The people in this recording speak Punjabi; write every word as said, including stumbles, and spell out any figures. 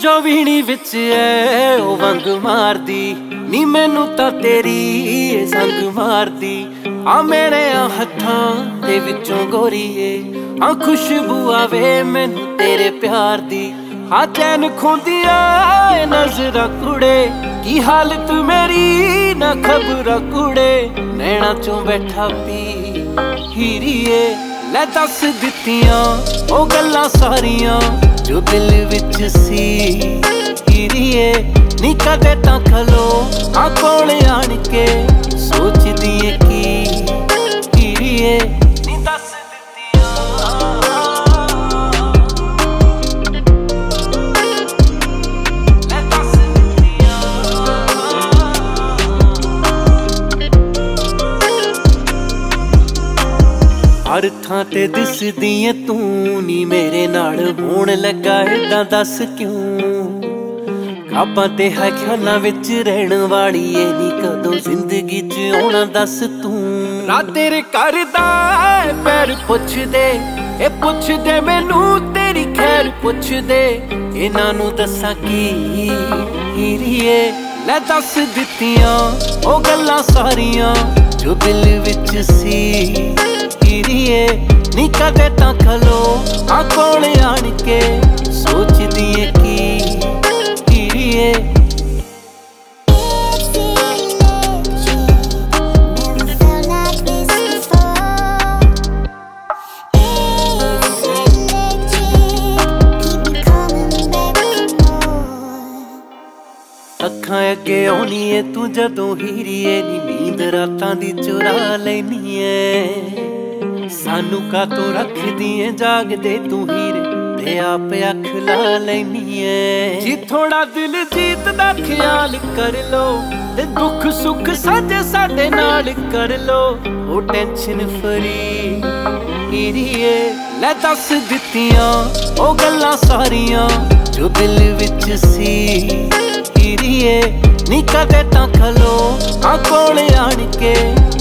जो ਵੀਣੀ ਵਿੱਚ ਐ ਉਹ ਵੰਗ ਮਾਰਦੀ ਨੀ ਮੈਨੂੰ ਤਾਂ ਤੇਰੀ ਸੰਗ ਮਾਰਦੀ ਆ ਮੇਰੇ ਆ ਹੱਥਾਂ ਦੇ ਵਿੱਚੋਂ ਗੋਰੀਏ ਆ ਖੁਸ਼ਬੂ ਆਵੇ ਮੈਨੂੰ ਤੇਰੇ ਪਿਆਰ ਦੀ ਆ ਚੈਨ ਖੁੰਦੀਆਂ ਨਜ਼ਰਾਂ ਕੁੜੇ ਕੀ ਹਾਲਤ ਮੇਰੀ ਨਾ ਖਬਰਾਂ ਕੁੜੇ ਨੈਣਾ ਚੋਂ ਬੈਠਾ ਪੀ ਹੀਰੀਏ ਲੈ ਦੱਸ ਦਿੱਤੀਆਂ ਉਹ ਗੱਲਾਂ ਸਾਰੀਆਂ ਜੋ ਦਿਲ ਵਿੱਚ ਸੀ ਹੀਰੀਏ ਨੀ ਕਦੇ ਤਾਂ ਖਲੋ ਆ ਕੋਲ ਆਣ ਕੇ ਸੋਚਦੀ ਏ ਕੀ ਹੀਰੀਏ ਨੀ ਦੱਸ ਦਿੱਤੀਆਂ ਲੈ ਦੱਸ ਦਿੱਤੀਆਂ ਹਰ ਥਾਂ ਤੇ ਦਿਸਦੀ ਏ ਤੂੰ ਨੀ ਮੇਰੇ ਨਾਲ ਹੋਣ ਲੱਗਾ ਏਦਾਂ ਦੱਸ ਕਿਉਂ ਖਾਬਾਂ ਤੇ ਹੈ ਖਿਆਲਾਂ ਵਿੱਚ ਰਹਿਣ ਵਾਲੀ ਏ ਨੀ ਕਦੋਂ ਜ਼ਿੰਦਗੀ 'ਚ ਆਉਣਾ ਦੱਸ ਤੂੰ ਰਾਤ ਤੇਰੇ ਕਰਦਾ ਪੈਰ ਪੁੱਛਦੇ ਇਹ ਪੁੱਛਦੇ ਮੈਨੂੰ ਤੇਰੀ ਖੈਰ ਪੁੱਛਦੇ ਇਹਨਾਂ ਨੂੰ ਦੱਸਾਂ ਕੀ ਹੀਰੀਏ ਲੈ ਦੱਸ ਦਿੱਤੀਆਂ ਉਹ ਗੱਲਾਂ ਸਾਰੀਆਂ ਜੋ ਦਿਲ ਵਿੱਚ ਸੀ ਹੀਰੀਏ ਨੀ ਕਦੇ ਤਾਂ ਖਲੋ ਆ ਕੋਲ ਆਣ ਕੇ ਸੋਚਦੀ ਏ ਕੀ ਹੀਰੀਏ ਅੱਖਾਂ ਅੱਗੇ ਆਉਣੀ ਏ ਤੂੰ ਜਦੋਂ ਹੀਰੀਏ ਨੀ ਨੀਂਦ ਰਾਤਾਂ ਦੀ ਚੁਰਾ ਲੈਨੀ ਏ ਸਾਨੂੰ ਕਾਤੋਂ ਰੱਖਦੀ ਏ ਜਾਗਦੇ ਤੂੰ ਹੀਰੇ ਤੇ ਆਪ ਅੱਖ ਲਾ ਲੈਨੀ ਏ ਜੀ ਥੋੜਾ ਦਿਲ ਜੀਤ ਦਾ ਖਿਆਲ ਕਰ ਲੋ ਤੇ ਦੁੱਖ ਸੁੱਖ ਸਾਂਝੇ ਸਾਡੇ ਨਾਲ ਕਰ ਲੋ ਉਹ ਟੈਨਸ਼ਨ ਫਰੀ ਹੀਰੀਏ ਲੈ ਦੱਸ ਦਿੱਤੀਆਂ ਉਹ ਗੱਲਾਂ ਸਾਰੀਆਂ ਜੋ ਦਿਲ ਵਿੱਚ ਸੀ ਹੀਰੀਏ ਨੀ ਕਦੇ ਤਾਂ ਖਲੋ ਆ ਕੋਲ ਆਣ ਕੇ